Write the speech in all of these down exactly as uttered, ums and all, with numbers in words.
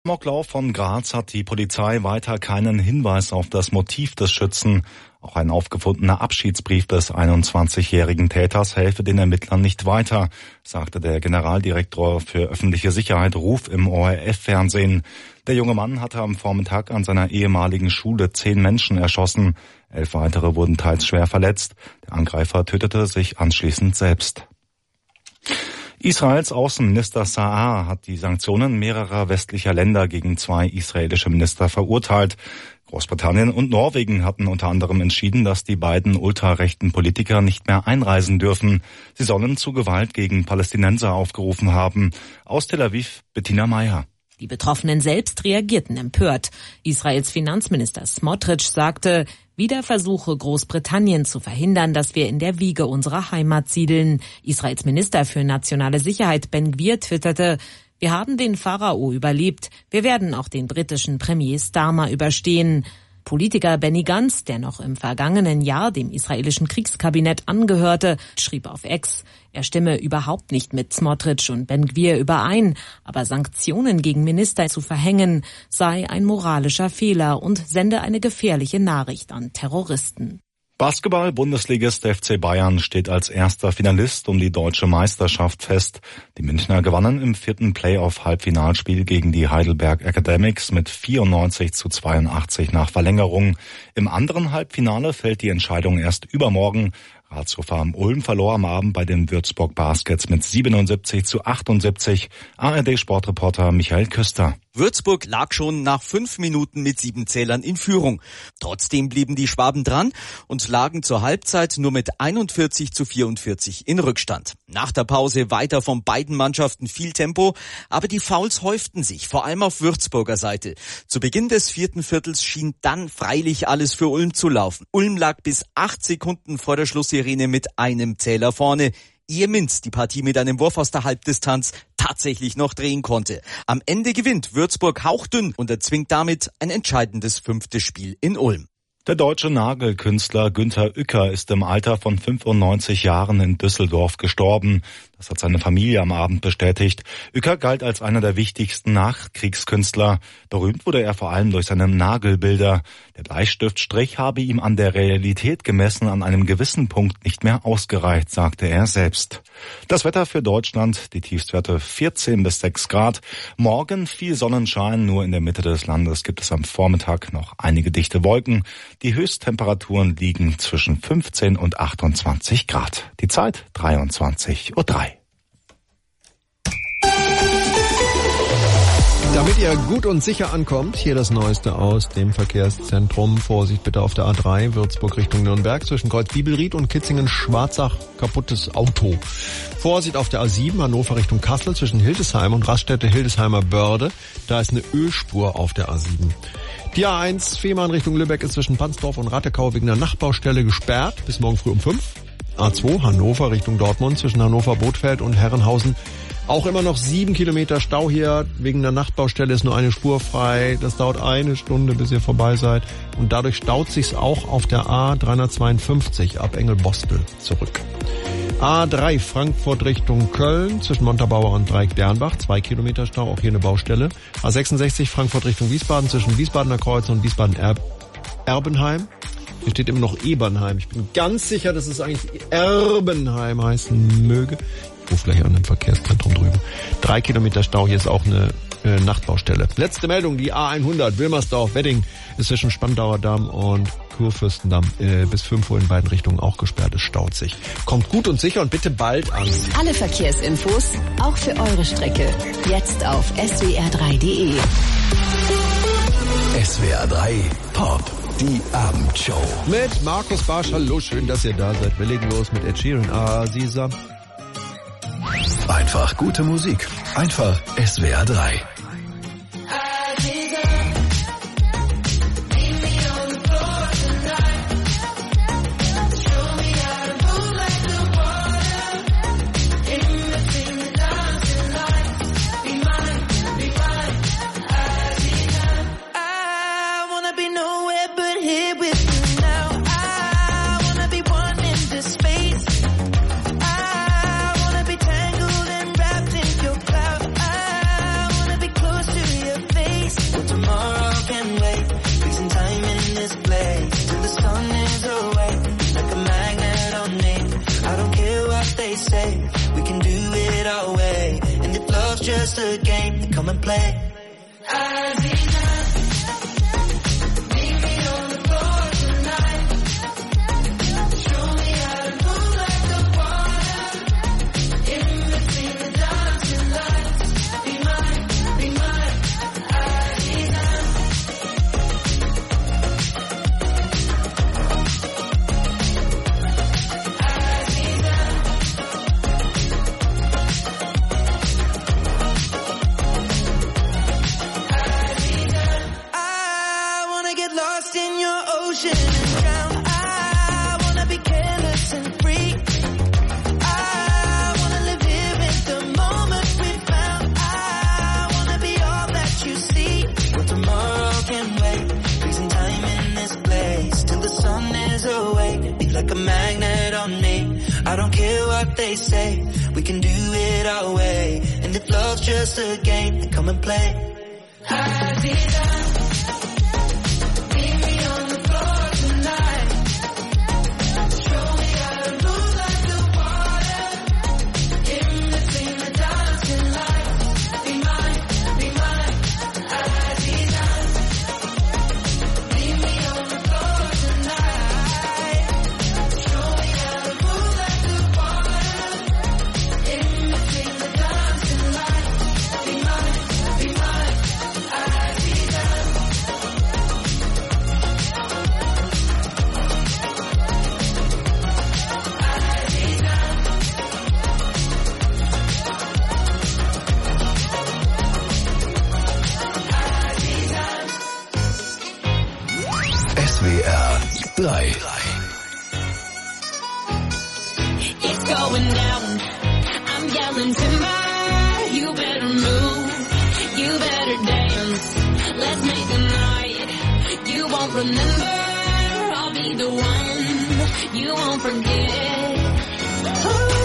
Im Amoklauf von Graz hat die Polizei weiter keinen Hinweis auf das Motiv des Schützen. Auch ein aufgefundener Abschiedsbrief des einundzwanzigjährigen Täters helfe den Ermittlern nicht weiter, sagte der Generaldirektor für öffentliche Sicherheit Ruf im O R F-Fernsehen. Der junge Mann hatte am Vormittag an seiner ehemaligen Schule zehn Menschen erschossen. Elf weitere wurden teils schwer verletzt. Der Angreifer tötete sich anschließend selbst. Israels Außenminister Sa'ar hat die Sanktionen mehrerer westlicher Länder gegen zwei israelische Minister verurteilt. Großbritannien und Norwegen hatten unter anderem entschieden, dass die beiden ultrarechten Politiker nicht mehr einreisen dürfen. Sie sollen zu Gewalt gegen Palästinenser aufgerufen haben. Aus Tel Aviv, Bettina Meyer. Die Betroffenen selbst reagierten empört. Israels Finanzminister Smotrich sagte, wieder versuche Großbritannien zu verhindern, dass wir in der Wiege unserer Heimat siedeln. Israels Minister für nationale Sicherheit Ben Gvir twitterte, wir haben den Pharao überlebt. Wir werden auch den britischen Premier Starmer überstehen. Politiker Benny Gantz, der noch im vergangenen Jahr dem israelischen Kriegskabinett angehörte, schrieb auf X, er stimme überhaupt nicht mit Smotrich und Ben Gvir überein, aber Sanktionen gegen Minister zu verhängen sei ein moralischer Fehler und sende eine gefährliche Nachricht an Terroristen. Basketball-Bundesligist F C Bayern steht als erster Finalist um die deutsche Meisterschaft fest. Die Münchner gewannen im vierten Playoff-Halbfinalspiel gegen die Heidelberg Academics mit vierundneunzig zu zweiundachtzig nach Verlängerung. Im anderen Halbfinale fällt die Entscheidung erst übermorgen. Ratiofarm Ulm verlor am Abend bei den Würzburg Baskets mit siebenundsiebzig zu achtundsiebzig. A R D-Sportreporter Michael Küster. Würzburg lag schon nach fünf Minuten mit sieben Zählern in Führung. Trotzdem blieben die Schwaben dran und lagen zur Halbzeit nur mit einundvierzig zu vierundvierzig in Rückstand. Nach der Pause weiter von beiden Mannschaften viel Tempo, aber die Fouls häuften sich, vor allem auf Würzburger Seite. Zu Beginn des vierten Viertels schien dann freilich alles für Ulm zu laufen. Ulm lag bis acht Sekunden vor der Schlusssirene mit einem Zähler vorne, ehe Minz die Partie mit einem Wurf aus der Halbdistanz tatsächlich noch drehen konnte. Am Ende gewinnt Würzburg hauchdünn und erzwingt damit ein entscheidendes fünftes Spiel in Ulm. Der deutsche Nagelkünstler Günter Uecker ist im Alter von fünfundneunzig Jahren in Düsseldorf gestorben. Das hat seine Familie am Abend bestätigt. Uecker galt als einer der wichtigsten Nachkriegskünstler. Berühmt wurde er vor allem durch seine Nagelbilder. Der Bleistiftstrich habe ihm an der Realität gemessen an einem gewissen Punkt nicht mehr ausgereicht, sagte er selbst. Das Wetter für Deutschland, die Tiefstwerte vierzehn bis sechs Grad. Morgen viel Sonnenschein, nur in der Mitte des Landes gibt es am Vormittag noch einige dichte Wolken. Die Höchsttemperaturen liegen zwischen fünfzehn und achtundzwanzig Grad. Die Zeit dreiundzwanzig Uhr drei. Damit ihr gut und sicher ankommt, hier das Neueste aus dem Verkehrszentrum. Vorsicht bitte auf der A drei, Würzburg Richtung Nürnberg, zwischen Kreuz-Bibelried und Kitzingen-Schwarzach, kaputtes Auto. Vorsicht auf der A sieben, Hannover Richtung Kassel, zwischen Hildesheim und Raststätte Hildesheimer Börde. Da ist eine Ölspur auf der A sieben. Die A eins, Fehmarn Richtung Lübeck, ist zwischen Pansdorf und Rattekau wegen einer Nachbaustelle gesperrt, bis morgen früh um fünf. A zwei, Hannover Richtung Dortmund, zwischen Hannover-Bothfeld und Herrenhausen. Auch immer noch sieben Kilometer Stau hier. Wegen der Nachtbaustelle ist nur eine Spur frei. Das dauert eine Stunde, bis ihr vorbei seid. Und dadurch staut sich's auch auf der A dreihundertzweiundfünfzig ab Engelbostel zurück. A drei, Frankfurt Richtung Köln, zwischen Montabaur und Dreieck-Bernbach. Zwei Kilometer Stau, auch hier eine Baustelle. A sechsundsechzig, Frankfurt Richtung Wiesbaden, zwischen Wiesbadener Kreuz und Wiesbaden-Erbenheim. Hier steht immer noch Ebernheim. Ich bin ganz sicher, dass es eigentlich Erbenheim heißen möge. Ich rufe gleich an im Verkehrszentrum drüben. Drei Kilometer Stau, hier ist auch eine äh, Nachtbaustelle. Letzte Meldung, die A hundert, Wilmersdorf, Wedding, ist zwischen Spandauer Damm und Kurfürstendamm äh, bis fünf Uhr in beiden Richtungen auch gesperrt. Es staut sich. Kommt gut und sicher und bitte bald an. Alle Verkehrsinfos, auch für eure Strecke, jetzt auf S W R drei Punkt de. S W R drei Pop. Die Abendshow. Mit Markus Barsch. Hallo, schön, dass ihr da seid. Wir legen los mit Ed Sheeran. Aziza. Einfach gute Musik. Einfach S W R drei. Tangled and wrapped in your cloud. I wanna be just a game. Come and play. Like a magnet on me. I don't care what they say. We can do it our way. And if love's just a game, then come and play. I desire. S W R drei. It's going down. I'm yelling timber. You better move. You better dance. Let's make a night you won't remember. I'll be the one you won't forget. Ooh.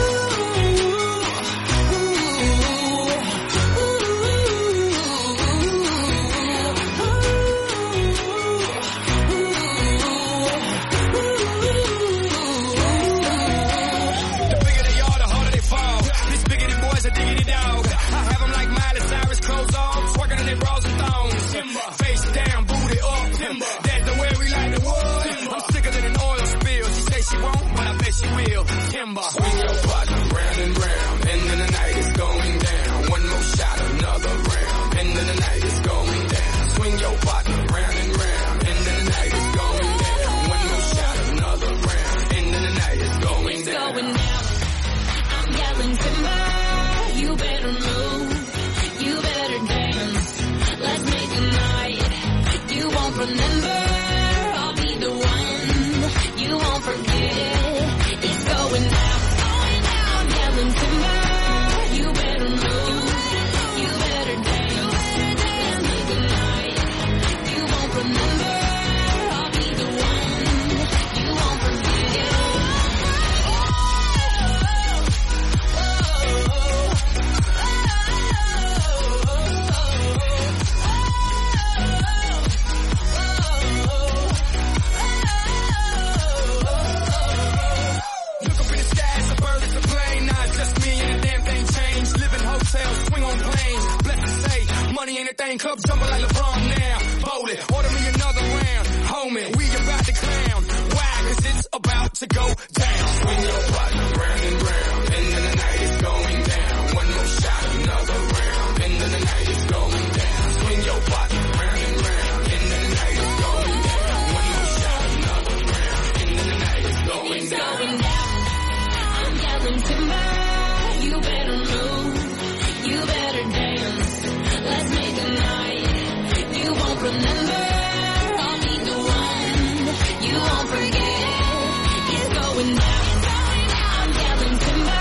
Timber. Swing your partner round and round, and then the night is going down. One more shot, another round, and then the night is going down. Swing your partner round and round, and then the night is going down. One more shot, another round, and then the night is going it's down. Going down. I'm yelling timber. You better move. You better dance. Let's make a night you won't remember. I'll be the one you won't forget. It's going down, going down. I'm yelling timber. You better move. You better dance. Let's make a night you won't remember. I'll be the one you won't forget. Swing on planes, blessings say, money ain't a thing, club jumble like LeBron now. Bowl it, order me another round, homie, we about to clown. Why? Cause it's about to go down. Swing your partner round and round, and then the night is going down. One more shot, another round, and then the night is going down. Swing your partner round and round, and then the night is going down. One more shot, another round, and then the night is going it's down. Going down. I'm yelling timber. You better move. You better dance. Let's make a night you won't remember. I'll be the one you won't forget. It's going down. I'm yelling timber.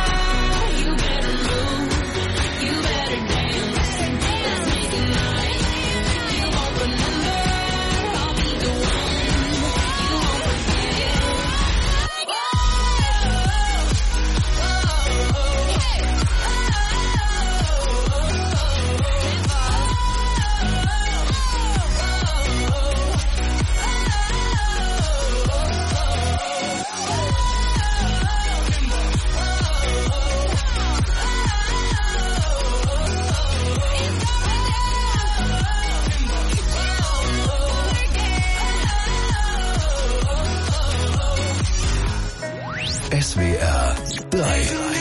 S W R drei.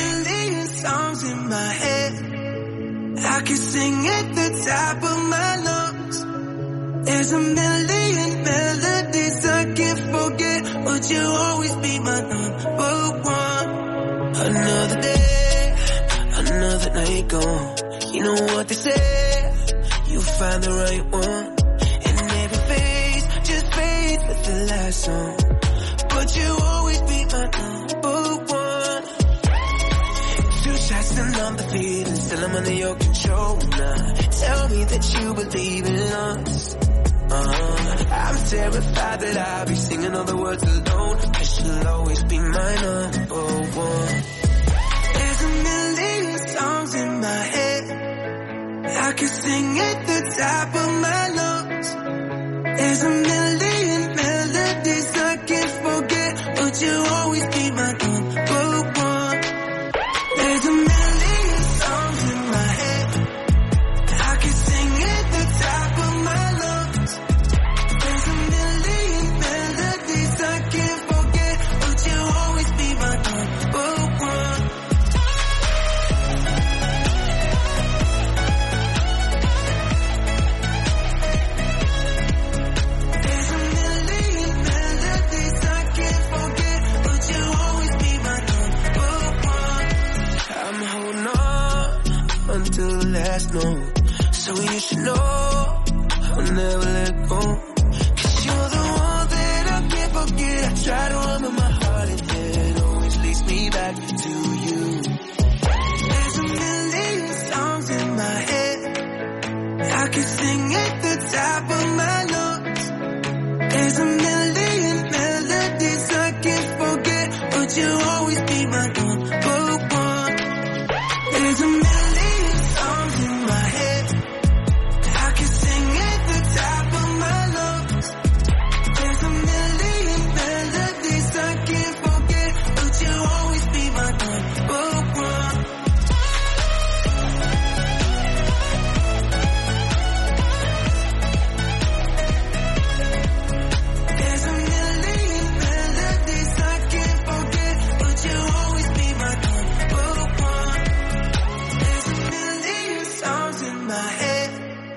I can sing at the top of my lungs. There's a million melodies I can't forget, but you'll always be my number one. Another day, another night gone. You know what they say, you find the right one. And every phase just fades with the last song, but you'll always be my number one. Two shots and I'm defeated, still I'm under your control now. Tell me that you believe in us. Uh, I'm terrified that I'll be singing all the words alone, 'cause you'll always be my number one. There's a million songs in my head, I can sing at the top of my lungs. There's a million melodies I can't forget, but you'll always be my number one. There's a million songs in my head, I can sing at the top of my lungs. There's a million melodies I can't forget, but you'll always be my number one. There's a million melodies I can't forget, but you'll always be my number one. I'm holding on until the last note, so you should know I'll never let go. 'Cause you're the one that I can't forget. I try to run, but my heart and head always leads me back to you. There's a million songs in my head, I can sing at the top of my lungs. There's a million melodies I can't forget, but you'll always be my number one. There's a million songs in my head, I can sing at the top of my lungs. There's a million melodies I can't forget, but you'll always be my number one. There's a million melodies I can't forget, but you'll always be my number one. There's a million songs in my head,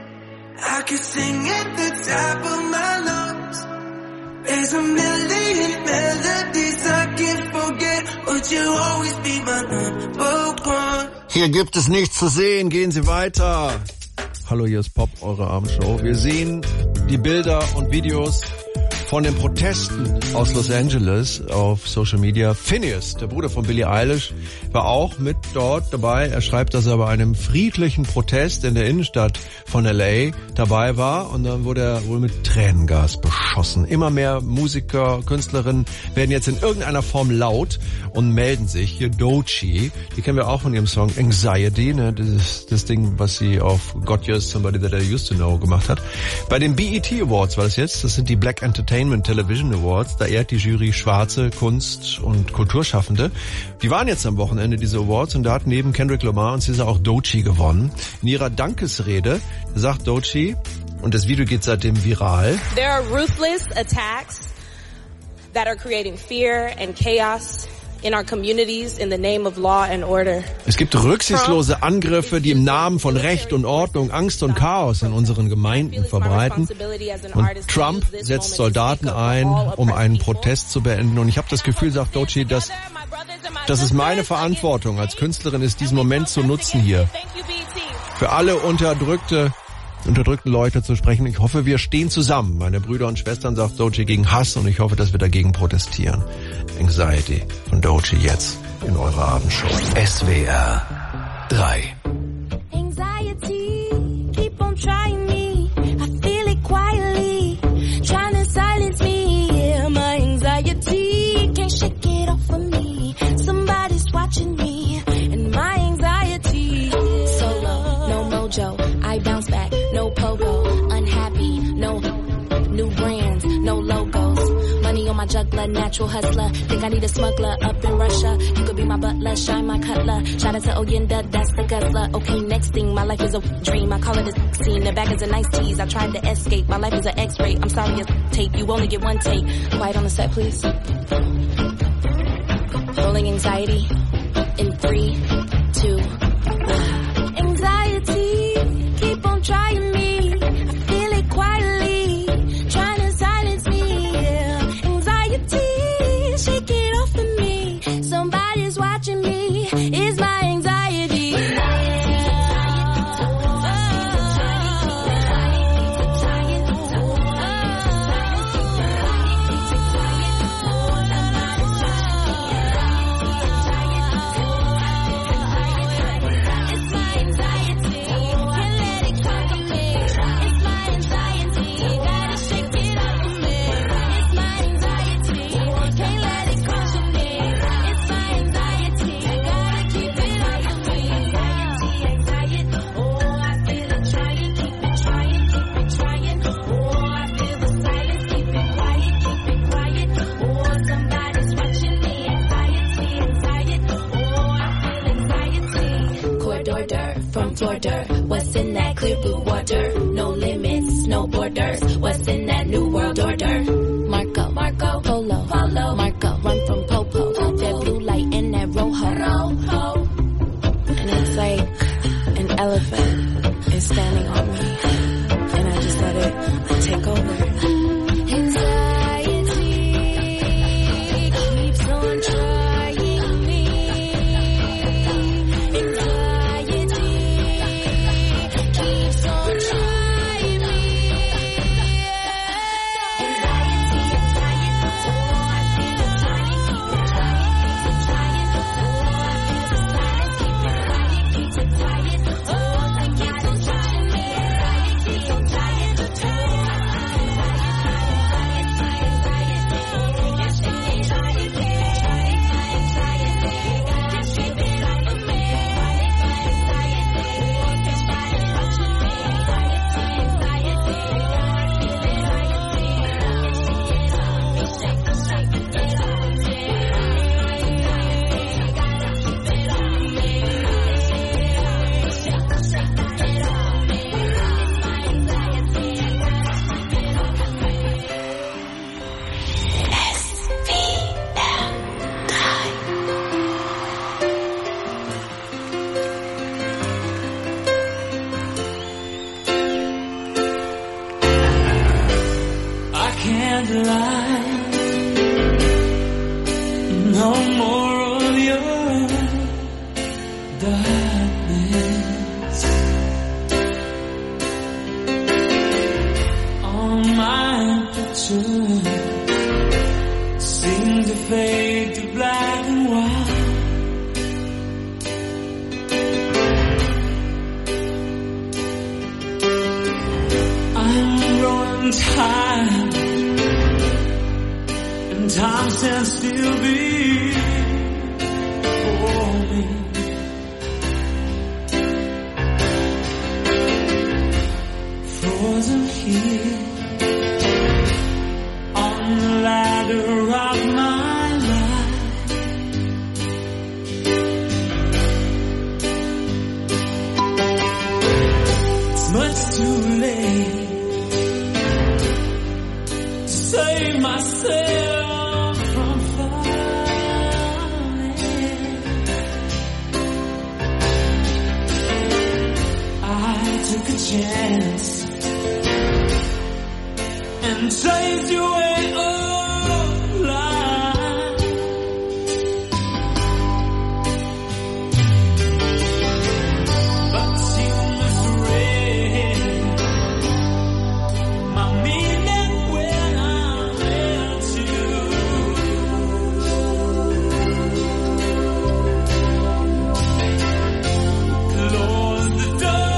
I can sing at the top of my lungs. There's a million melodies I can't forget, but you'll always be my number one. Hier gibt es nichts zu sehen, gehen Sie weiter. Hallo, hier ist Pop, eure Abendshow. Wir sehen die Bilder und Videos von den Protesten aus Los Angeles auf Social Media. Phineas, der Bruder von Billie Eilish, war auch mit dort dabei. Er schreibt, dass er bei einem friedlichen Protest in der Innenstadt von L A dabei war und dann wurde er wohl mit Tränengas beschossen. Immer mehr Musiker, Künstlerinnen werden jetzt in irgendeiner Form laut und melden sich. Hier Doechii, die kennen wir auch von ihrem Song Anxiety, ne? Das ist das Ding, was sie auf Got You Somebody That I Used to Know gemacht hat. Bei den B E T Awards war das jetzt, das sind die Black Entertainment Television Awards, da ehrt die Jury schwarze Kunst- und Kulturschaffende. Die waren jetzt am Wochenende, diese Awards, und da hat neben Kendrick Lamar und Caesar auch Doechii gewonnen. In ihrer Dankesrede sagt Doechii, und das Video geht seitdem viral: There are ruthless attacks that are creating fear and chaos in our communities in the name of law and order. Es gibt rücksichtslose Angriffe, die im Namen von Recht und Ordnung Angst und Chaos in unseren Gemeinden verbreiten. Und Trump setzt Soldaten ein, um einen Protest zu beenden. Und ich habe das Gefühl, sagt Doechii, dass, dass es meine Verantwortung als Künstlerin ist, diesen Moment zu nutzen hier. Für alle unterdrückte unterdrückten Leute zu sprechen. Ich hoffe, wir stehen zusammen, meine Brüder und Schwestern, sagt Doechii, gegen Hass, und ich hoffe, dass wir dagegen protestieren. Anxiety von Doechii jetzt in eurer Abendshow. S W R drei. Anxiety, keep on trying me. I feel it quietly, trying to silence me. Yeah, my anxiety can't shake it off of me. Somebody's watching me, and my anxiety. Solo, no mojo, I bounce back, no pogo. Unhappy, no new brands, no logos. Money on my juggler, natural hustler. Think I need a smuggler up in Russia. You could be my butler, shine my cutler. Shout out to Oyenda, that's the guzzler. Okay, next thing, my life is a dream. I call it a scene. The bag is a nice tease. I tried to escape. My life is an X-ray. I'm sorry, it's tape. You only get one take. Quiet on the set, please. Rolling feeling anxiety? In three, two, one. Anxiety, keep on trying me. I feel it quietly, trying to silence me. Yeah. Anxiety, shake it off of me. Somebody's watching me. It's my anxiety. What's in that clear blue water? No limits, no borders. What's in that new world order? Marco, Marco, Polo, Polo, Marco, run from Popo. That blue light in that rojo, rojo. And it's like an elephant is standing on me, and I just let it take over.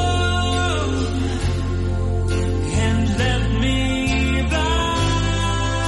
And let me die.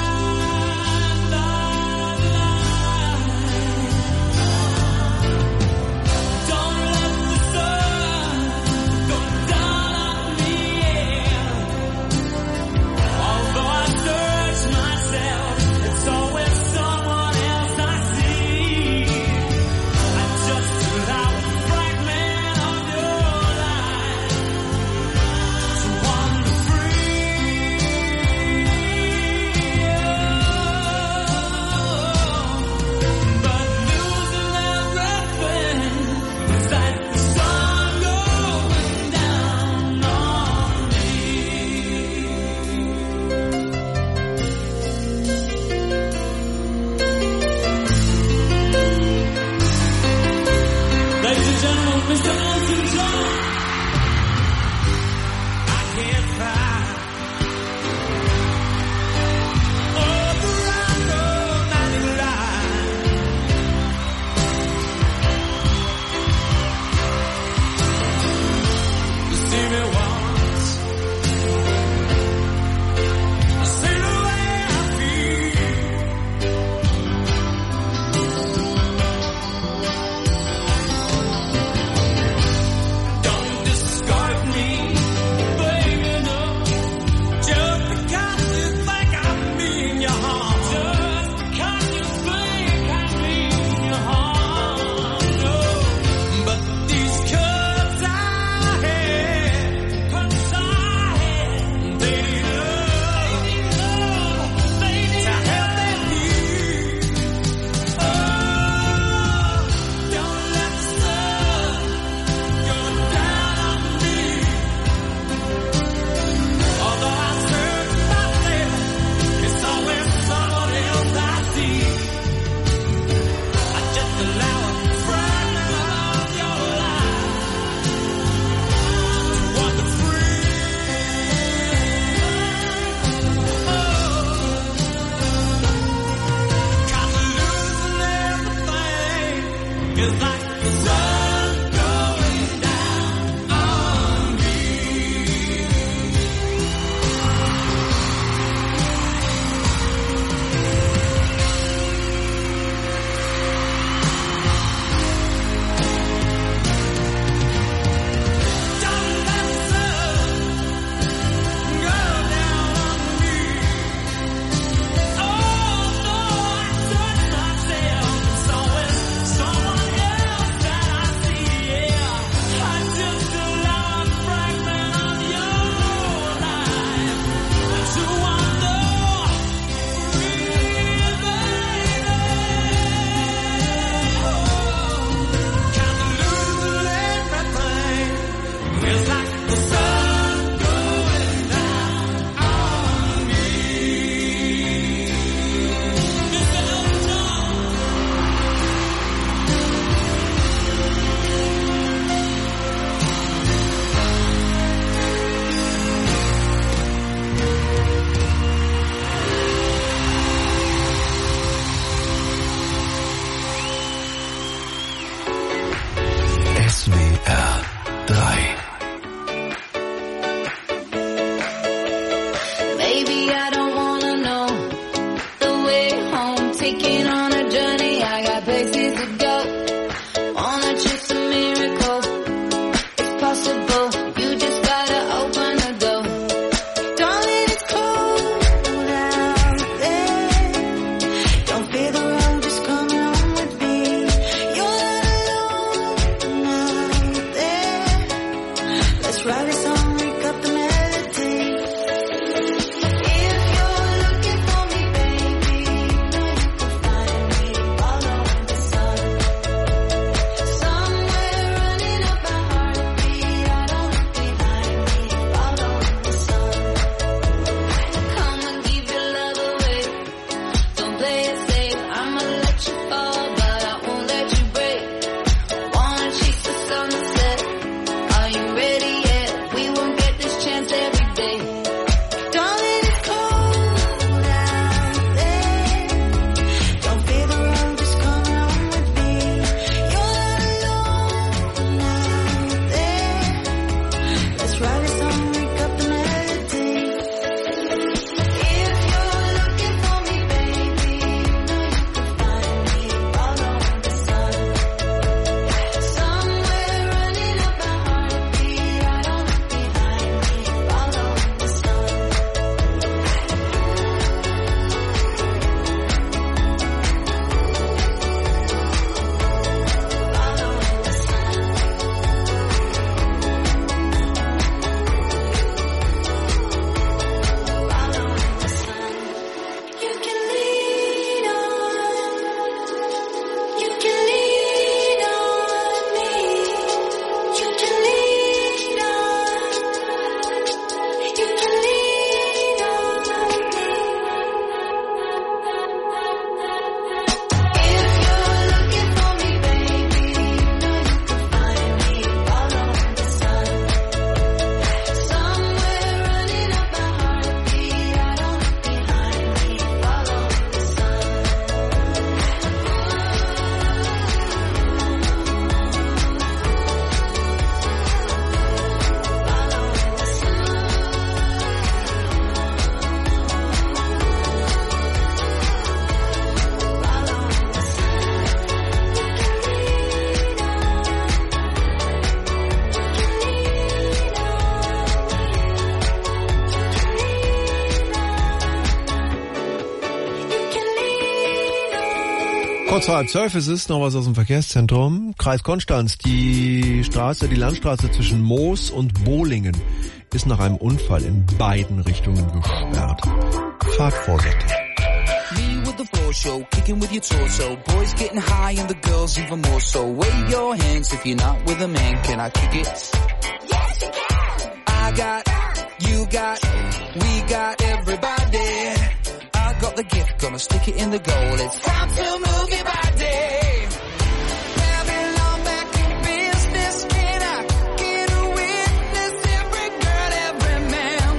Kurz vor halb zwölf ist es, noch was aus dem Verkehrszentrum. Kreis Konstanz, die Straße, die Landstraße zwischen Moos und Bohlingen ist nach einem Unfall in beiden Richtungen gesperrt. Fahrt vorsichtig. Me with the floor show, kicking with your torso. Boys getting high and the girls even more so. Wave your hands if you're not with a man. Can I kick it? Yes, you can. I got, you got, we got everybody. I got the gift, gonna stick it in the goal. It's time to move your body. Babylon back in business. Can I get a witness? Every girl, every man.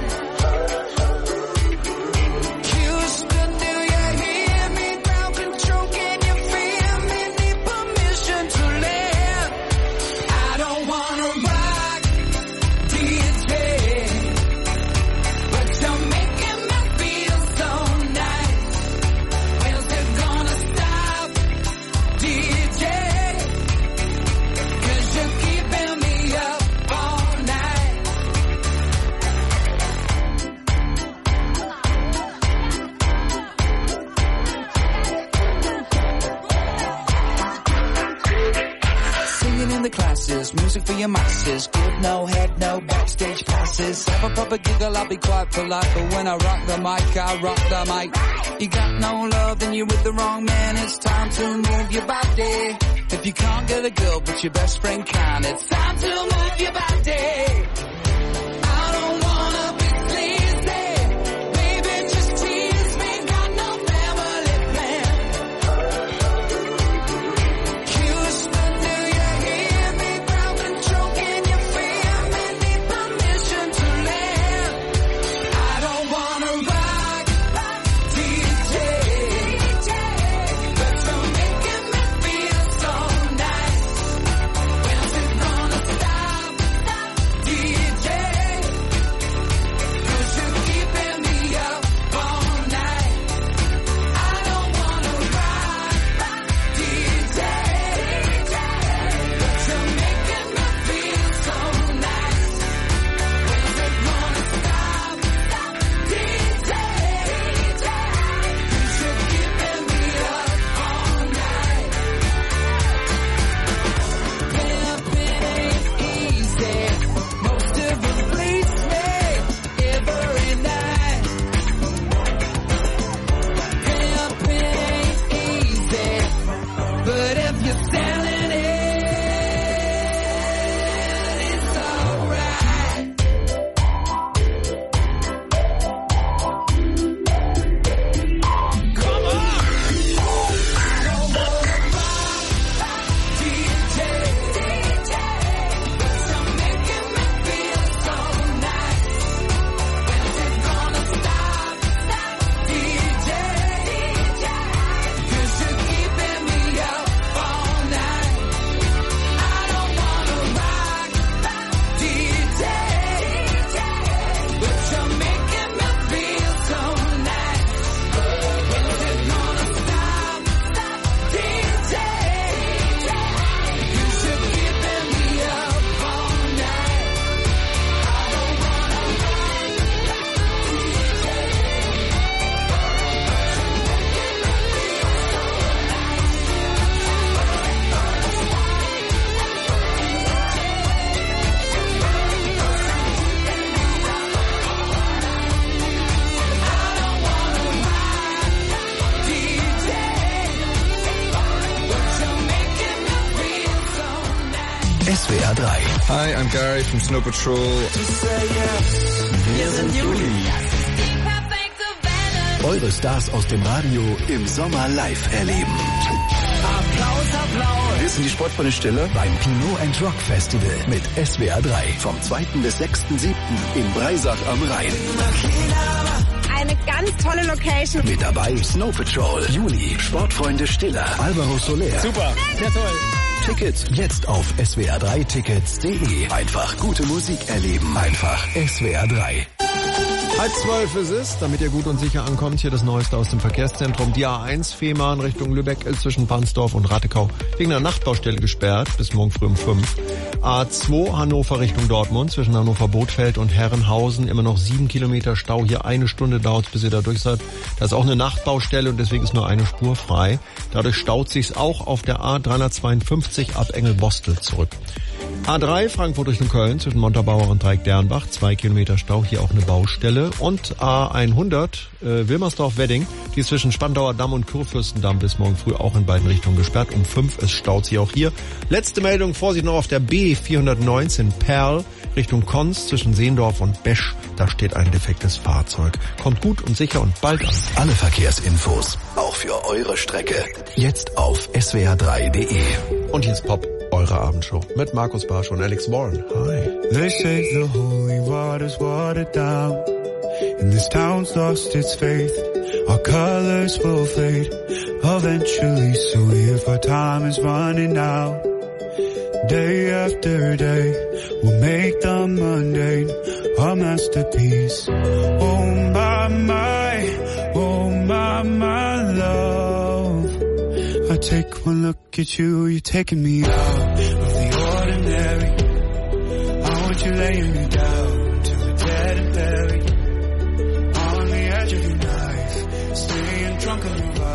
Houston, do you hear me? Ground control, can you feel me? Need permission to land. I don't wanna rock D J, but you're making me feel so nice. Where's it gonna stop, D J? Cause you're keeping me up all night. Singing in the classes, music for your masses. Give no head, no backstage passes. Have a proper giggle, I'll be quite polite. But when I rock the mic, I rock the mic. You got no love, then you're with the wrong man. It's time to move your body. If you can't get a girl, but your best friend can, it's time to move your body. I don't wanna be sleazy. Baby, just tease me. Got no family plan. Houston, do you hear me? Ground control, can you feel me? Need permission to land. I don't wanna rock D J, but you're making me feel so nice. When's it gonna stop, D J? Cause you're keeping me up all night. I don't wanna rock D J, but you're making me feel so nice. When's it gonna stop, D J? Cause you're keeping me up all night. Pimpin' ain't easy. Most of us bleeds me every night. Pimpin' ain't easy, but if you're selling it, it's alright. Come on! I don't wanna rock D J, but you're making me feel so nice. When's it gonna stop, D J? Cause you're keeping me up all night. I don't wanna rock D J, but you're making me feel so nice. When's it gonna stop, D J? Cause you're keeping me up all night. I don't wanna rock D J, but you're making me feel so nice. S W R drei. Hi, I'm Gary from Snow Patrol. Wir sind Juli. Eure Stars aus dem Radio im Sommer live erleben. Applaus, Applaus. Wir sind die Sportfreunde Stille beim Pinot and Rock Festival mit S W R drei vom zweiten bis sechsten siebten in Breisach am Rhein. Eine ganz tolle Location. Mit dabei Snow Patrol, Juli, Sportfreunde Stiller, Alvaro Soler. Super, sehr toll. Tickets jetzt auf S W R drei Tickets punkt de. Einfach gute Musik erleben. Einfach S W R drei. Halb zwölf ist es, damit ihr gut und sicher ankommt. Hier das Neueste aus dem Verkehrszentrum. Die A eins Fehmarn Richtung Lübeck zwischen Pansdorf und Rattekau wegen einer Nachtbaustelle gesperrt bis morgen früh um fünf. A zwei Hannover Richtung Dortmund zwischen Hannover-Bothfeld und Herrenhausen immer noch sieben Kilometer Stau. Hier eine Stunde dauert es, bis ihr da durch seid. Da ist auch eine Nachtbaustelle und deswegen ist nur eine Spur frei. Dadurch staut sich's auch auf der A dreihundertzweiundfünfzig ab Engelbostel zurück. A drei Frankfurt Richtung Köln zwischen Montabaur und Dreieck-Dernbach, zwei Kilometer Stau, hier auch eine Baustelle. Und A hundert äh, Wilmersdorf-Wedding, die ist zwischen Spandauer Damm und Kurfürstendamm bis morgen früh auch in beiden Richtungen gesperrt. Um fünf ist staut sie auch hier. Letzte Meldung, Vorsicht noch auf der B vierhundertneunzehn Perl Richtung Konz zwischen Seendorf und Besch. Da steht ein defektes Fahrzeug. Kommt gut und sicher und bald an. Alle Verkehrsinfos, auch für eure Strecke, jetzt auf S W R drei Punkt de. Und jetzt Pop, eure Abendshow mit Markus Barsch und Alex Warren. Hi. They say the holy water's watered down, and this town's lost its faith. Our colors will fade eventually, so if our time is running out, day after day, we'll make the mundane a masterpiece. Oh my, my, oh my, my love. I take one look at you, you're taking me out of the ordinary. I want you laying me down to the dead and buried. On the edge of your knife, staying drunk on your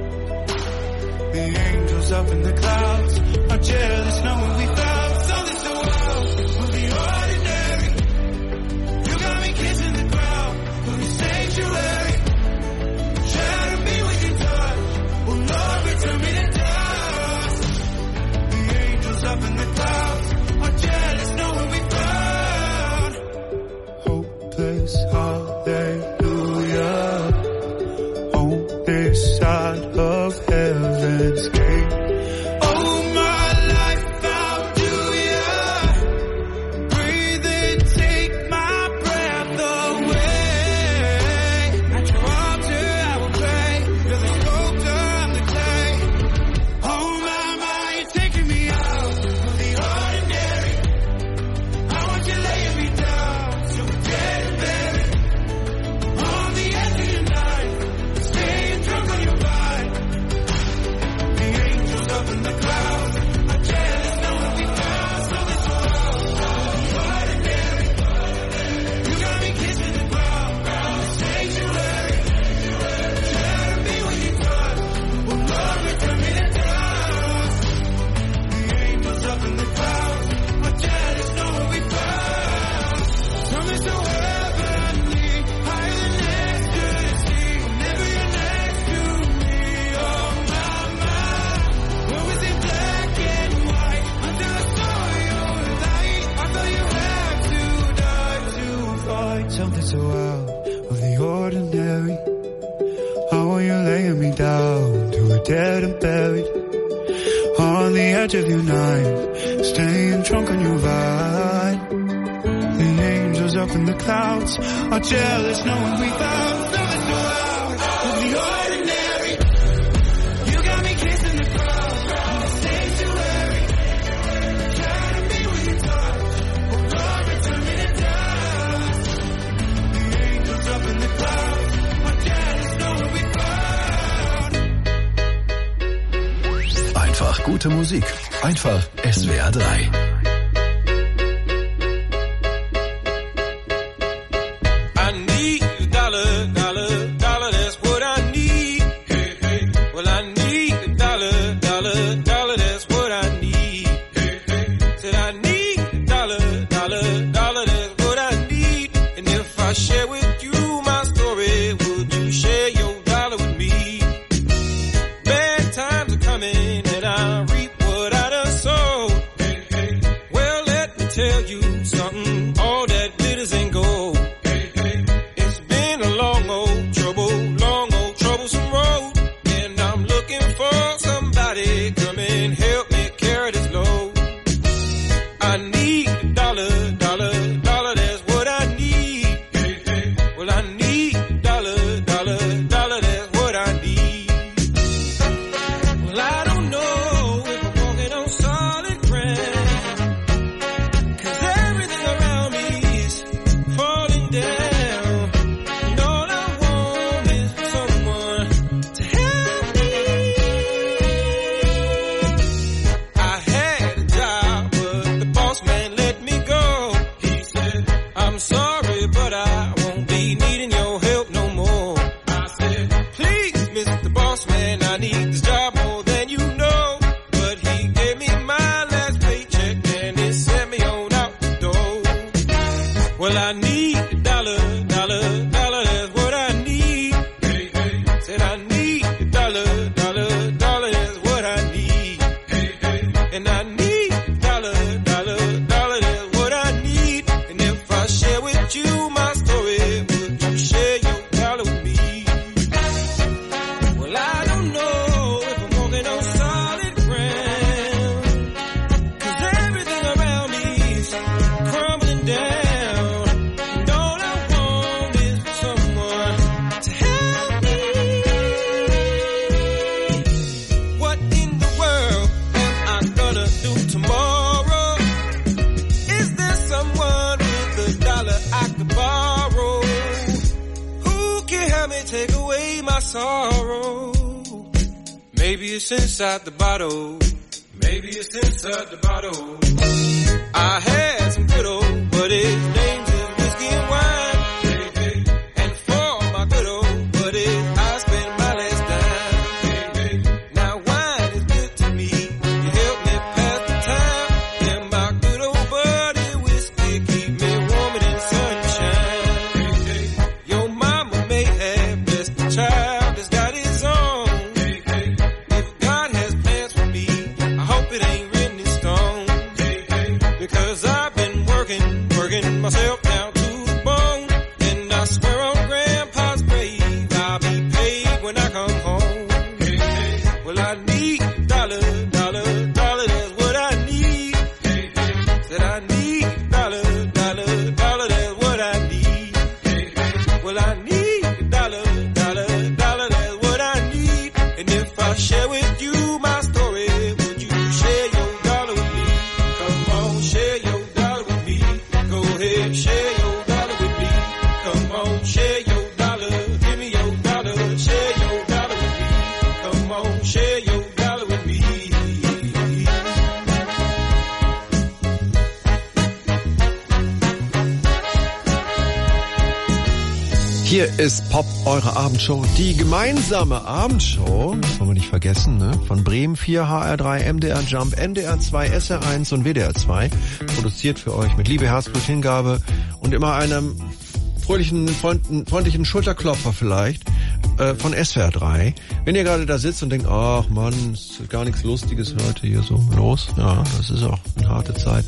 vibe. The angels up in the clouds are jealous knowing we found something so wild of the ordinary. You got me kissing the ground from your sanctuary. Shadow me with your touch. Oh Lord, return me to dust. The angels up in the clouds are jealous knowing we found hopeless hallelujah on this side of heaven's gate. Something so out of the ordinary. How are you laying me down to a dead and buried? On the edge of your night, staying drunk on your vibe. The angels up in the clouds are jealous knowing we found something so out of the ordinary. You got me kissing the crowd in the sanctuary. Try to be with your touch. Oh Lord, return me to dust. The angels up in the clouds are jealous knowing we found. Einfach gute Musik. Einfach S W R drei. Bad times are coming and I reap what I done sowed. smile may take away my sorrow. Maybe it's inside the bottle. Maybe it's inside the bottle. I had some good old buddies, names is whiskey and wine. Hey, hey. And for my good old buddies, I spent my last dime. Hey, hey. Now wine is good to me. You help me pass the time. And my good old buddy whiskey keep me warm in the sunshine. Hey, hey. Your mama may have blessed the child that's got his own. Hey, hey. If God has plans for me, I hope it ain't written in stone. Hey, hey. Because I've been working, working myself down to the bone. And I swear on Grandpa's grave, I'll be paid when I come home. Hey, hey. Well, I need a dollar, dollar, dollar, that's what I need. Hey, hey. Said I need a dollar, dollar, dollar, that's what I need. Hey, hey. Well, I need a dollar, dollar, dollar, that's what I need. And if I share with you my story, would you share your dollar with me? Come on, share your dollar with me. Go ahead, share your dollar with me. Come on, share your dollar. Give me your dollar. Share your dollar with me. Come on, share your dollar with me. Hier ist Pop, eure Abendshow, die gemeinsame Abendshow, das wollen wir nicht vergessen, ne? Von Bremen vier, H R drei, M D R Jump, N D R zwei, S R eins und W D R zwei. Produziert für euch mit Liebe, Herzblut, Hingabe und immer einem fröhlichen, freund- freundlichen Schulterklopfer vielleicht äh, von S W R drei. Wenn ihr gerade da sitzt und denkt, ach Mann, ist gar nichts Lustiges heute hier so los. Ja, das ist auch eine harte Zeit.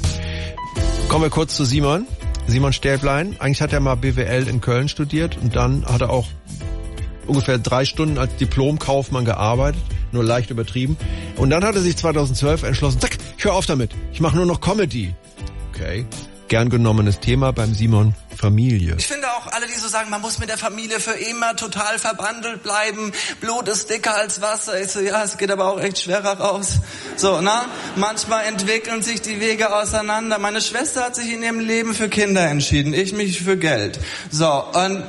Kommen wir kurz zu Simon. Simon Stäblein. Eigentlich hat er mal B W L in Köln studiert und dann hat er auch ungefähr drei Stunden als Diplomkaufmann gearbeitet, nur leicht übertrieben. Und dann hat er sich zweitausendzwölf entschlossen, zack, ich höre auf damit. Ich mache nur noch Comedy. Okay. Gern genommenes Thema beim Simon, Familie. Ich finde auch alle, die so sagen, man muss mit der Familie für immer total verbandelt bleiben, Blut ist dicker als Wasser. Ich so, ja, es geht aber auch echt schwerer raus. So, na, manchmal entwickeln sich die Wege auseinander. Meine Schwester hat sich in ihrem Leben für Kinder entschieden, ich mich für Geld. So, und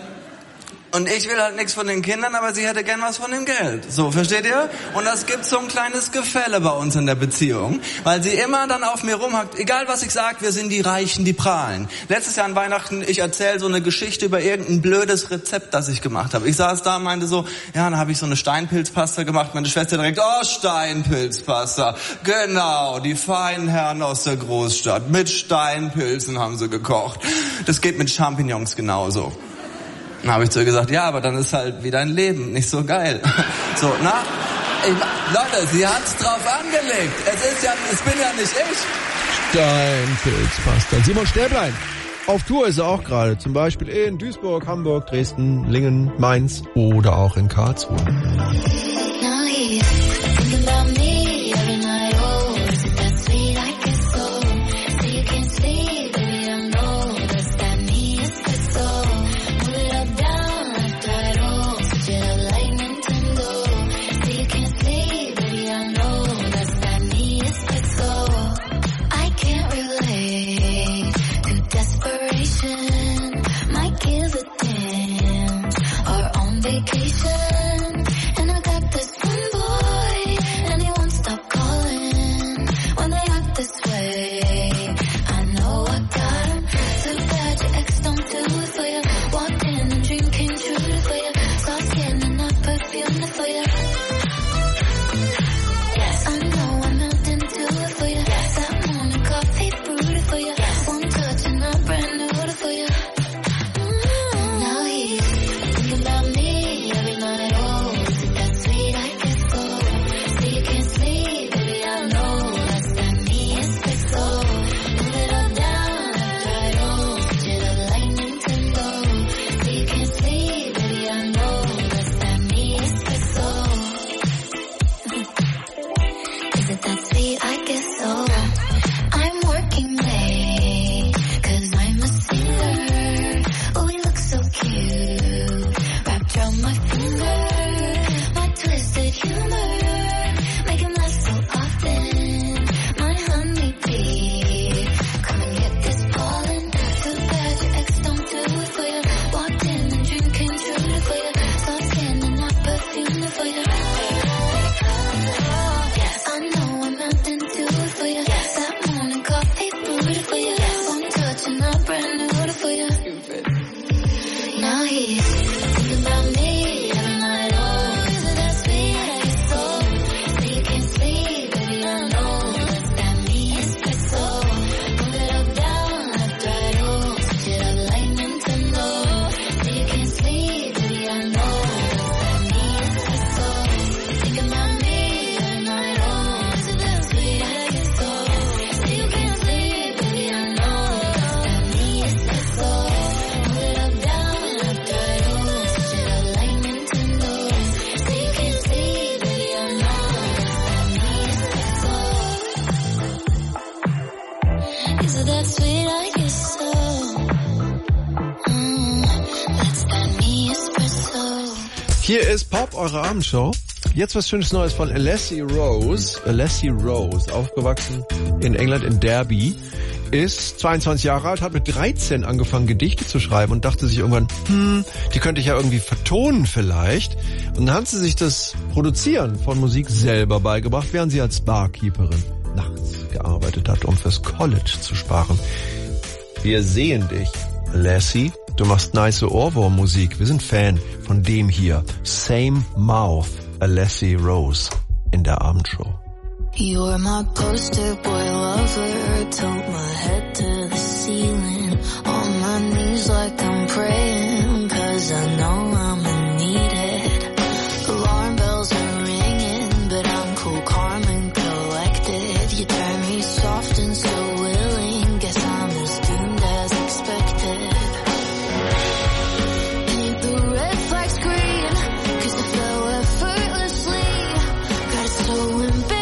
Und ich will halt nichts von den Kindern, aber sie hätte gern was von dem Geld. So, versteht ihr? Und das gibt so ein kleines Gefälle bei uns in der Beziehung, weil sie immer dann auf mir rumhackt. Egal was ich sag, wir sind die Reichen, die prahlen. Letztes Jahr an Weihnachten, ich erzähle so eine Geschichte über irgendein blödes Rezept, das ich gemacht habe. Ich saß da und meinte so, ja, dann habe ich so eine Steinpilzpasta gemacht. Meine Schwester direkt, oh, Steinpilzpasta. Genau, die feinen Herren aus der Großstadt. Mit Steinpilzen haben sie gekocht. Das geht mit Champignons genauso. Dann habe ich zu ihr gesagt, ja, aber dann ist halt wie dein Leben nicht so geil. So, na, ich, Leute, sie hat's drauf angelegt. Es ist ja, es bin ja nicht ich. Steinpilzpasta. Simon Stäblein. Auf Tour ist er auch gerade. Zum Beispiel in Duisburg, Hamburg, Dresden, Lingen, Mainz oder auch in Karlsruhe. Now he's thinking about me every night. Hier ist Pop, eure Abendshow. Jetzt was Schönes Neues von Alessia Rose. Alessia Rose, aufgewachsen in England, in Derby, ist zweiundzwanzig Jahre alt, hat mit dreizehn angefangen, Gedichte zu schreiben und dachte sich irgendwann, hm, die könnte ich ja irgendwie vertonen vielleicht. Und dann hat sie sich das Produzieren von Musik selber beigebracht, während sie als Barkeeperin nachts gearbeitet hat, um fürs College zu sparen. Wir sehen dich, Alessia. Du machst nice Ohrwurmmusik. Wir sind Fan von dem hier. Same Mouth, Alessia Rose in der Abendshow. You're my poster boy lover, tilt my head to the ceiling, on my knees like I'm praying, cause I know I'ma need it. Alarm bells are ringing, but I'm cool, calm and collected. You turn me soft and so willing, guess I'm as doomed as expected. Paint the red flags green, cause I fell effortlessly, got it so embarrassing.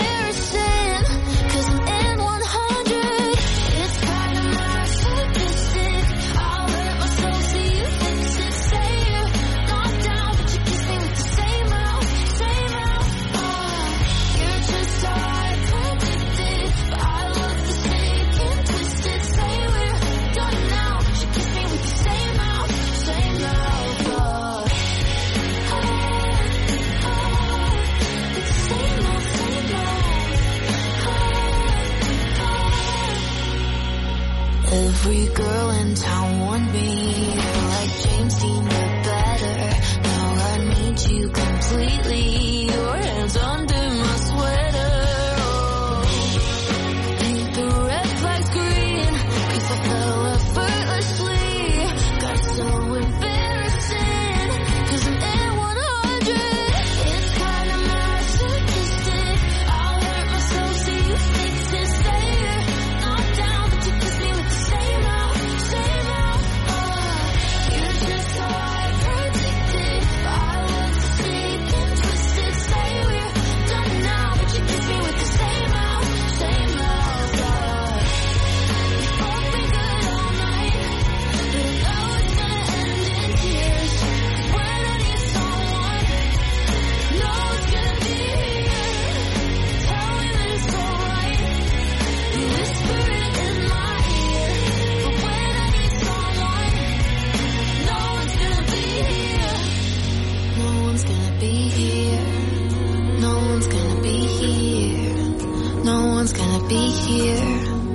Every girl in town warned me, like James Dean but better. Now I need you completely, your hands under my sweater. Oh, paint the red flags green, cause I fell effortlessly, got so embarrassing, cause I'm in one hundred. It's kinda masochistic, I'll hurt myself so you fix it, stay here, knock down, but you kiss me with the same mouth, same mouth, oh, you're just how I predicted, I love to sleep and twisted, stay we're done now, but you kiss me with the same mouth, same mouth, oh, you've both been good all night, but I know it's gonna end in tears, cause when I need someone, no one's gonna be here, tell me that it's alright, you whisper it in my ear, but when I need someone, no one's gonna be here, no one's gonna be here, no one's gonna be here, no one's gonna be here.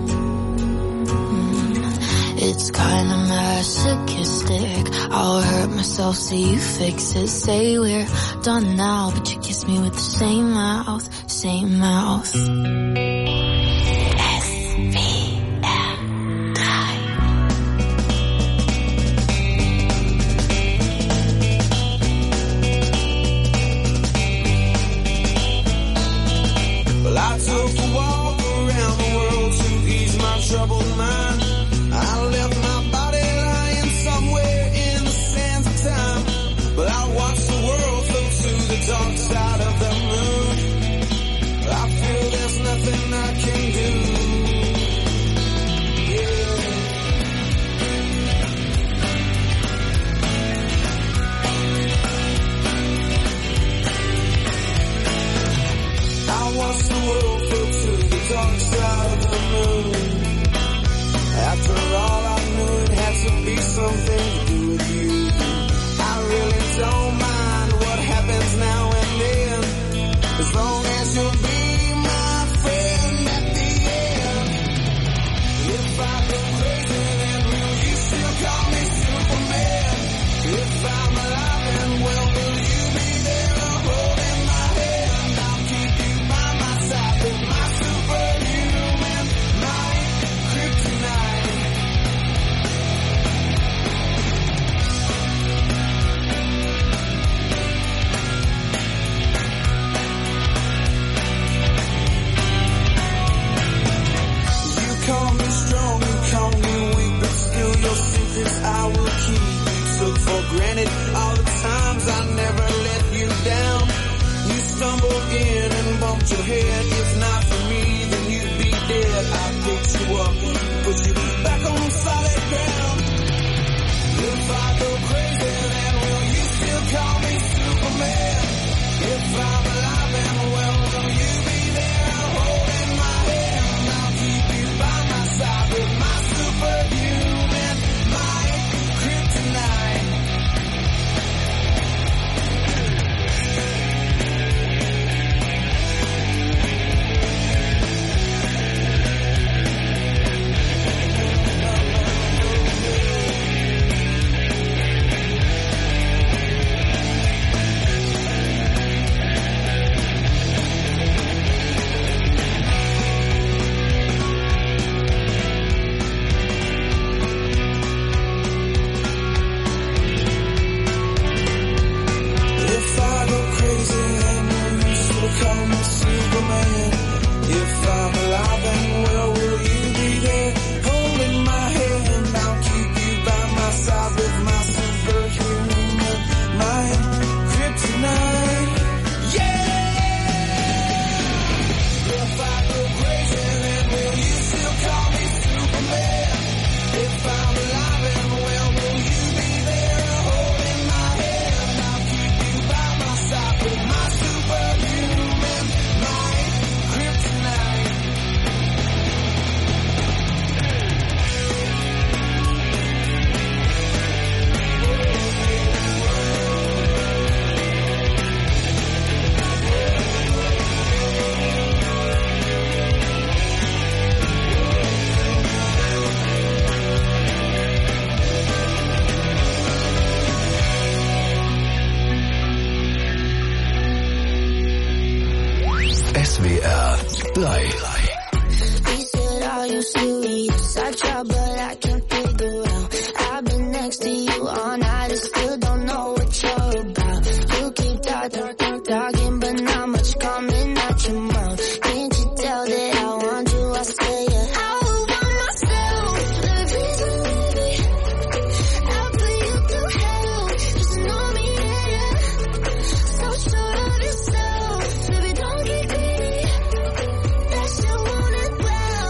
Mm, It's kinda masochistic, I'll hurt myself so you fix it, say we're done now, but you kiss me with the same mouth, same mouth. Well, I took a walk around the world to ease my troubled mind. I left my body lying somewhere in the sands of time. But I watched the world float to the dark side of the moon. I feel there's nothing I can do. Yeah. I watched the world float to the dark side of the moon. After all, I knew it had to be something to do with you. I really don't mind what happens now and then. S W R drei. He said, are you serious? I try, but I can't figure out. I've been next to you all night and still don't know what you're about. You keep talking, talking, talking, but not much coming out your mouth. Can't you tell that I want you? I say yeah. I would want myself. The reason maybe I'll put you through hell. Just know me, yeah, yeah. So sure of yourself. Baby, don't get greedy. That you want it well.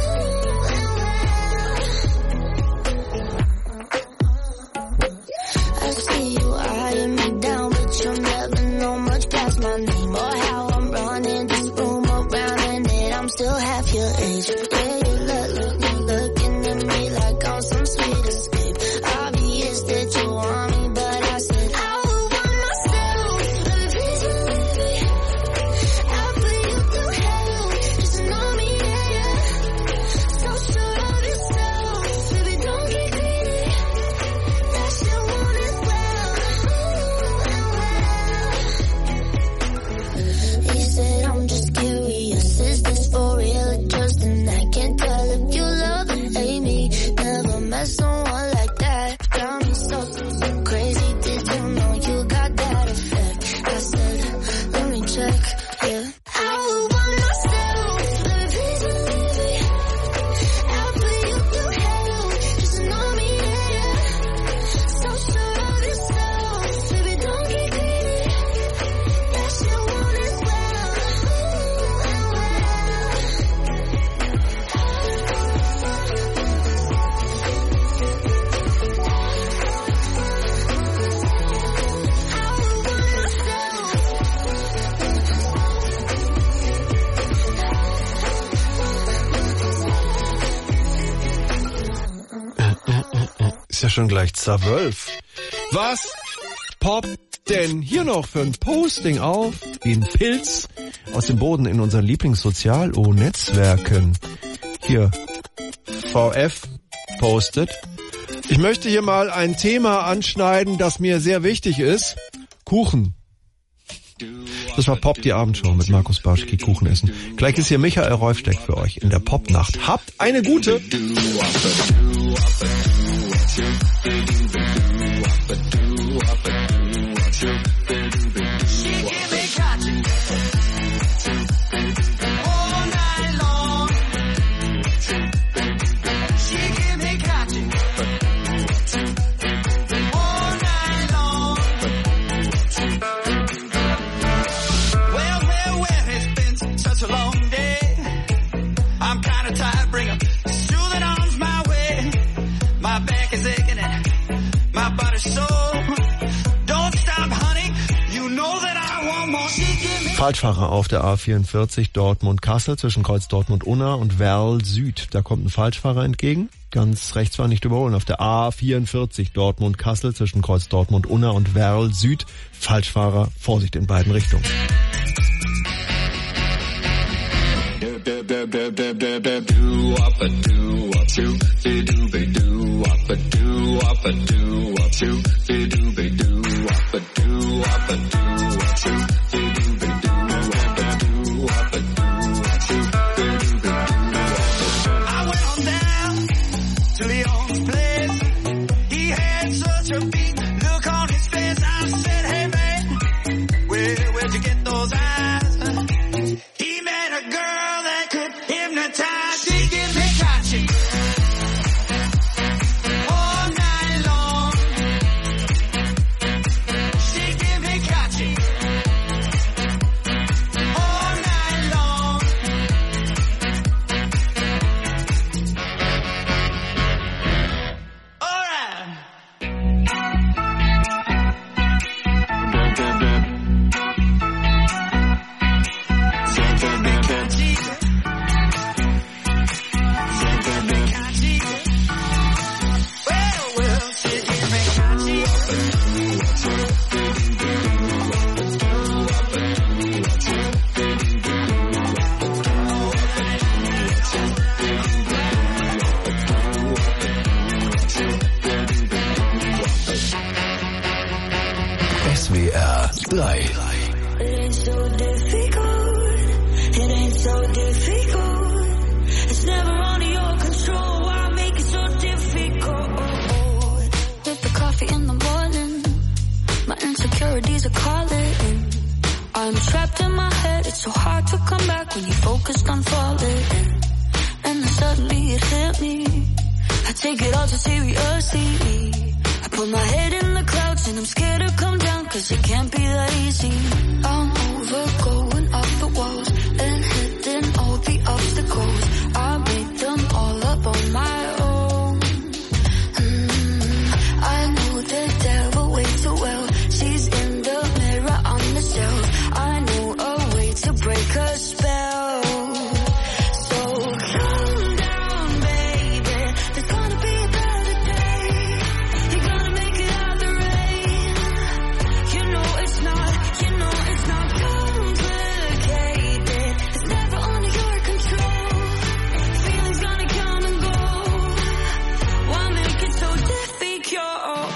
I see you eyeing me down, but you'll never know much past my name or how I'm running this room around, and that I'm still half your age. Yeah, you look, look, you looking at me like I'm some sweet escape. Obvious that you want me, but I said I would want myself. The reason maybe I'll put you through hell. Just know me, yeah, yeah. So sure of yourself. Baby, don't get greedy. That you want it well. He said, I'm just curious. Is this for real or just an act? Can't tell if you love or hate me. Never met someone like that. Got me so, so crazy. Did you know you got that effect? I said, let me check. Yeah. I would want myself. The reason maybe I'll put you through hell. Just know me, yeah, yeah. So sure of yourself. Baby, don't get greedy. That you want it well. Ist ja schon gleich zwölf. Was poppt denn hier noch für ein Posting auf? Wie ein Pilz aus dem Boden in unseren Lieblings-Sozial-O-Netzwerken. Hier, V F postet. Ich möchte hier mal ein Thema anschneiden, das mir sehr wichtig ist. Kuchen. Das war Pop, die Abendshow mit Markus Barschke, Kuchen essen. Gleich ist hier Michael Reufsteck für euch in der Popnacht. Habt eine gute! Falschfahrer auf der A vierundvierzig Dortmund-Kassel zwischen Kreuz Dortmund-Unna und Werl Süd. Da kommt ein Falschfahrer entgegen. Ganz rechts war nicht überholen. Auf der A vierundvierzig Dortmund-Kassel zwischen Kreuz Dortmund-Unna und Werl Süd. Falschfahrer, Vorsicht in beiden Richtungen. S W R drei. It's so difficult so difficult. It's never under your control. Why make it so difficult? With the coffee in the morning, my insecurities are calling. I'm trapped in my head. It's so hard to come back when you're focused on falling. And then suddenly it hit me. I take it all too seriously. I put my head in the clouds and I'm scared to come down, cause it can't be that easy. I'm over going off the walls and hitting all the obstacles. I made them all up on my own. Mm, I know the devil way too well. She's in the mirror on the shelf. I know a way to break her spell. So calm down, baby. There's gonna be a better day. You're gonna make it out the rain. You know it's not, you know it's not complicated. It's never under your control. Feelings gonna come and go. Why make it so difficult?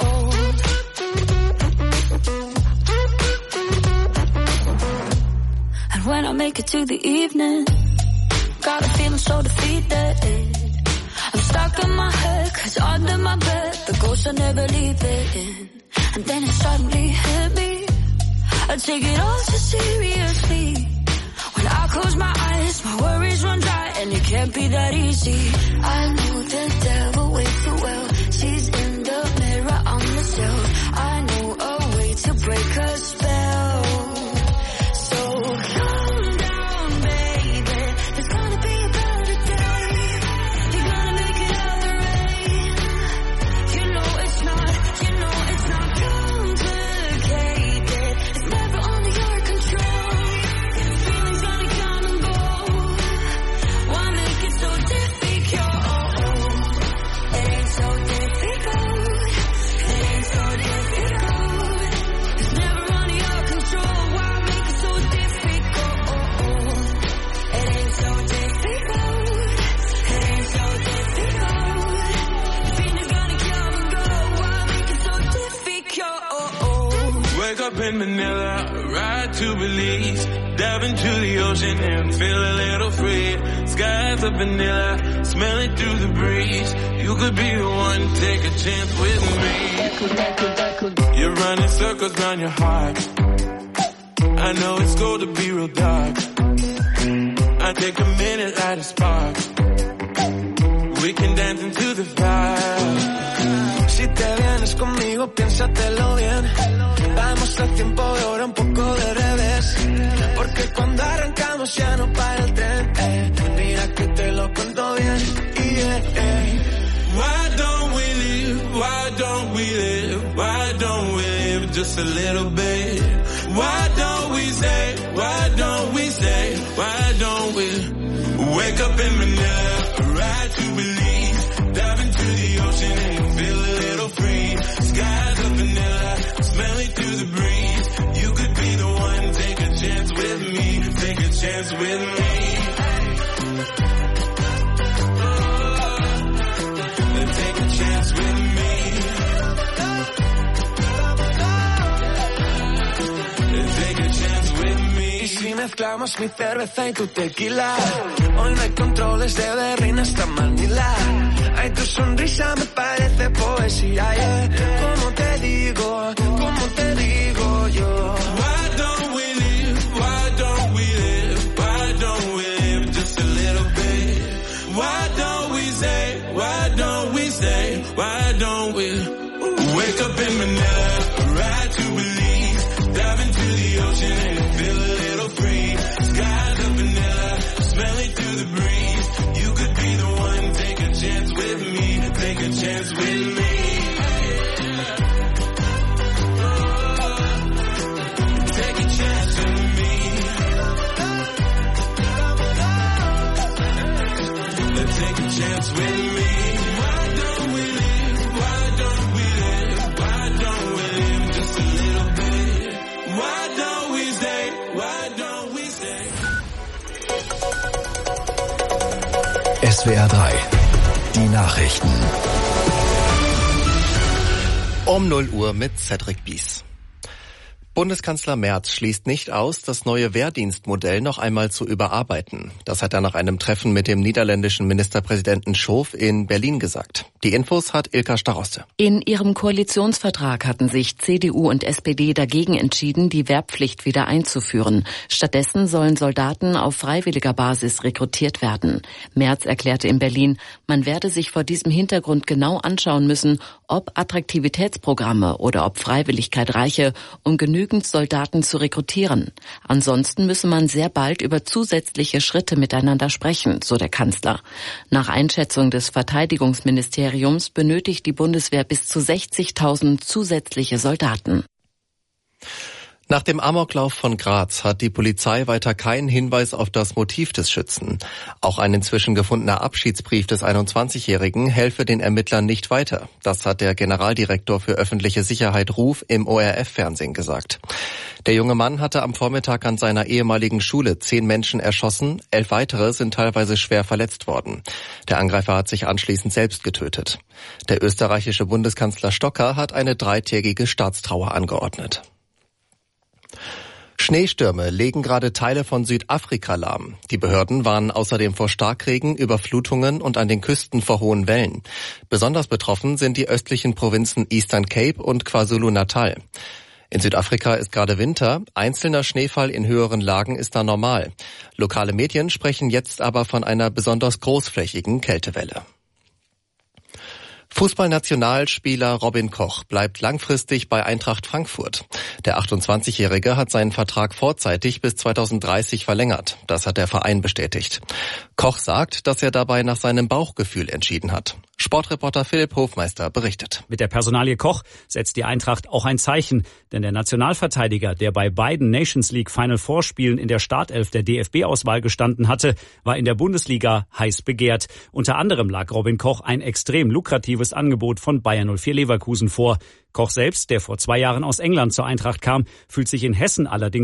And when I make it to the evening, got a feeling so defeated. I'm stuck in my head, cause under my bed the ghosts are never leaving. And then it suddenly hit me, I take it all so seriously. When I close my eyes, my worries run dry, and it can't be that easy. I know the devil way too well. She's in the mirror on the shelf. I know a way to break her spell. So calm down, baby. There's gonna be a better day. You're gonna make it out the rain. You know it's not, you know it's not complicated. It's never under your control. Feelings gonna come and go. Why make it so difficult? It ain't so difficult. It ain't so difficult. It's never under your control. Why make it so difficult? It ain't so difficult. It ain't so difficult. Feelings gonna come and go. Why make it so difficult? Wake up in Manila, ride to Belize, dive into the ocean and feel a little free. Skies of vanilla, smell it through the breeze. You could be the one, take a chance with me. You're running circles round your heart. I know it's cold to be real dark. I take a minute, light a spark. We can dance into the fire. Si te vienes conmigo, piénsatelo bien. Damos el tiempo y ahora un poco de revés. Porque cuando arrancamos ya no para el tren. Eh. Mira que te lo cuento bien. Yeah, eh. Why don't we live? Why don't we live? Why don't we live just a little bit? Why don't we say? Why don't we say? Why don't we wake up in Manila, ride to Belize, dive into the ocean and feel a little free. Skies of vanilla, smell it through the breeze. You could be the one, take a chance with me, take a chance with me. Take a chance with me. Take a chance with me. Y si mezclamos mi cerveza y tu tequila, hoy no hay controles de Berlín hasta Manila. Ay, tu sonrisa me parece poesía, yeah. ¿Cómo te digo? ¿Cómo te digo yo? Why don't we live? Why don't we live? Why don't we live just a little bit? Why don't we say? Why don't we say? Why don't we wake up in Manila, ride to Belize, dive into the ocean and feel a little free. Skies of vanilla, smell it through the breeze. You could be the one, take a chance with me, take a chance with me. Take a chance with me. Take a chance with me. Why don't we live? Why don't we live? Why don't we live just a little bit? Why don't we stay? Why don't we stay? S W R drei. Die Nachrichten. Um null Uhr mit Cedric Bies. Bundeskanzler Merz schließt nicht aus, das neue Wehrdienstmodell noch einmal zu überarbeiten. Das hat er nach einem Treffen mit dem niederländischen Ministerpräsidenten Schoof in Berlin gesagt. Die Infos hat Ilka Staroste. In ihrem Koalitionsvertrag hatten sich C D U und S P D dagegen entschieden, die Wehrpflicht wieder einzuführen. Stattdessen sollen Soldaten auf freiwilliger Basis rekrutiert werden. Merz erklärte in Berlin, man werde sich vor diesem Hintergrund genau anschauen müssen, ob Attraktivitätsprogramme oder ob Freiwilligkeit reiche, um genügend Soldaten zu rekrutieren. Ansonsten müsse man sehr bald über zusätzliche Schritte miteinander sprechen, so der Kanzler. Nach Einschätzung des Verteidigungsministeriums benötigt die Bundeswehr bis zu sechzigtausend zusätzliche Soldaten. Nach dem Amoklauf von Graz hat die Polizei weiter keinen Hinweis auf das Motiv des Schützen. Auch ein inzwischen gefundener Abschiedsbrief des einundzwanzigjährigen helfe den Ermittlern nicht weiter. Das hat der Generaldirektor für öffentliche Sicherheit Ruf im O R F-Fernsehen gesagt. Der junge Mann hatte am Vormittag an seiner ehemaligen Schule zehn Menschen erschossen, elf weitere sind teilweise schwer verletzt worden. Der Angreifer hat sich anschließend selbst getötet. Der österreichische Bundeskanzler Stocker hat eine dreitägige Staatstrauer angeordnet. Schneestürme legen gerade Teile von Südafrika lahm. Die Behörden warnen außerdem vor Starkregen, Überflutungen und an den Küsten vor hohen Wellen. Besonders betroffen sind die östlichen Provinzen Eastern Cape und KwaZulu-Natal. In Südafrika ist gerade Winter, einzelner Schneefall in höheren Lagen ist da normal. Lokale Medien sprechen jetzt aber von einer besonders großflächigen Kältewelle. Fußballnationalspieler Robin Koch bleibt langfristig bei Eintracht Frankfurt. Der achtundzwanzigjährige hat seinen Vertrag vorzeitig bis zweitausenddreißig verlängert. Das hat der Verein bestätigt. Koch sagt, dass er dabei nach seinem Bauchgefühl entschieden hat. Sportreporter Philipp Hofmeister berichtet. Mit der Personalie Koch setzt die Eintracht auch ein Zeichen. Denn der Nationalverteidiger, der bei beiden Nations League Final Four Spielen in der Startelf der D F B-Auswahl gestanden hatte, war in der Bundesliga heiß begehrt. Unter anderem lag Robin Koch ein extrem lukratives Angebot von Bayer null vier Leverkusen vor. Koch selbst, der vor zwei Jahren aus England zur Eintracht kam, fühlt sich in Hessen allerdings